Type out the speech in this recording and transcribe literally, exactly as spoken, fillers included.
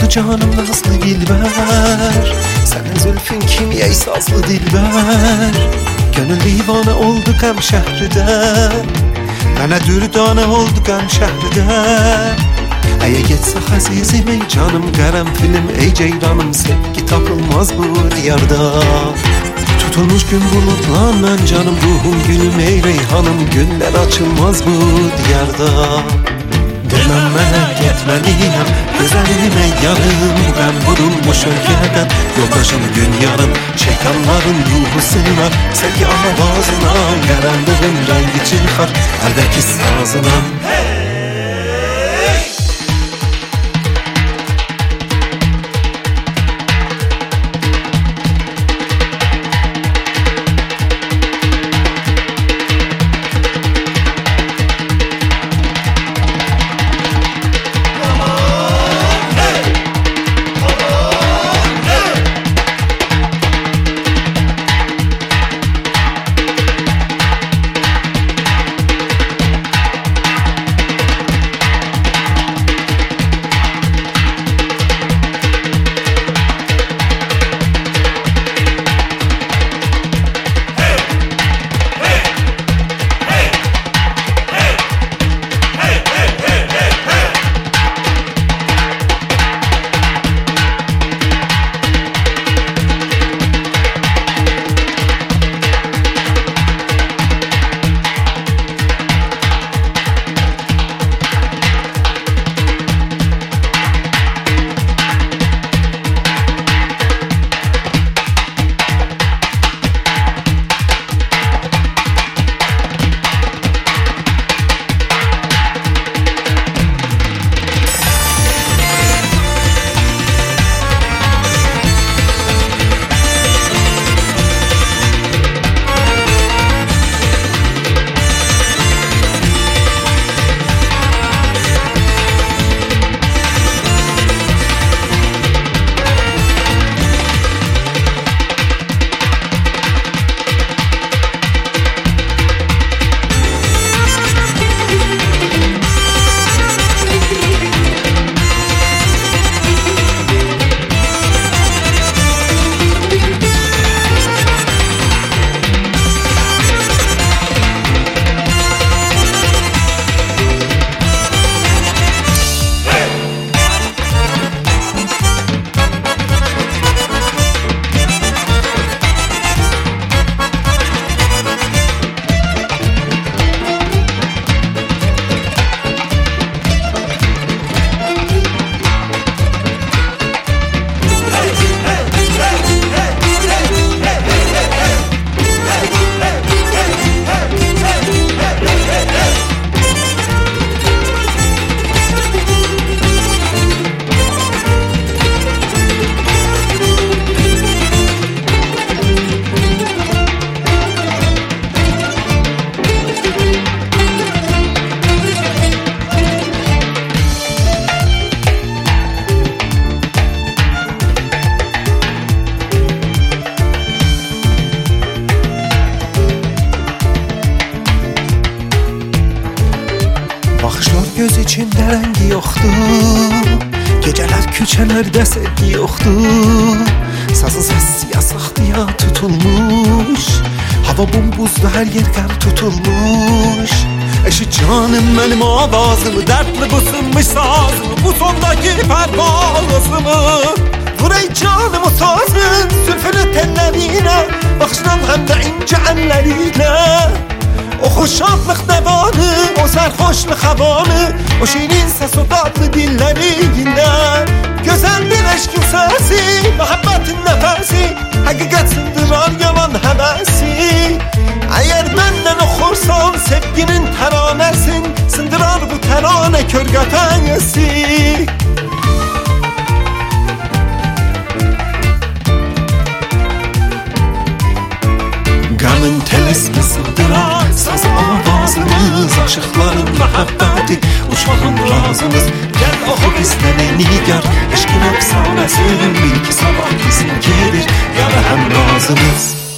canım nazlı dilber, senin zülfün kimyey sazlı dilber. Gönül divane oldu qəm şəhridə, mənə dürdane oldu qəm şəhridə. Əyə getsək əzizim ey canım, qərənfilim ey ceyranım, sevgi tapılmaz bu diyarda. Tutulmuş gün bulutlarla canım, ruhum gülüm ey reyhanım, günlər açılmaz bu diyarda. Demem mənə getməliyəm, gözəlim ey yarım, bu qəm vurulmuş ölkədən. Yoldaşım gün yarım, şeytanların ruhu sığınar sevgi avazına. Qaranlığın rəngi çıxar əldəki sazına. Göz içində rəngi yoxdur, gecələr küçələrdə sevgi yoxdur. Sazın səsi yasaqdıya tutulmuş, hava bumbuzda hər yer qəm tutulmuş. Eşit canım mənim avazımı, dərdli bu sınmış sazımı, bu sondaki pərvazımı. Vur ey canım o sazın zülfünü tellərinə, baxışdan həm də incə əllərinə. O xoşadlıq dəvanı, o sərxoşluq havanı, o şirin səs o dadlı dilleriyle. Gözəldir eşkin səsi, məhəbbətin nəfəsi, həqiqət sındırar yalan həvəsi. Əgər məndən oxursan sevginin təranəsin, sındırar bu təranə kör qəfəsi. Qəmin telisini sındırar saz avazımız, aşıqların məhəbbəti uşağın razımız. Gəl oxu bizdən ey nigar, eşqin əfsanəsi, bil ki sabah bizimkidir, yarə həm razımız.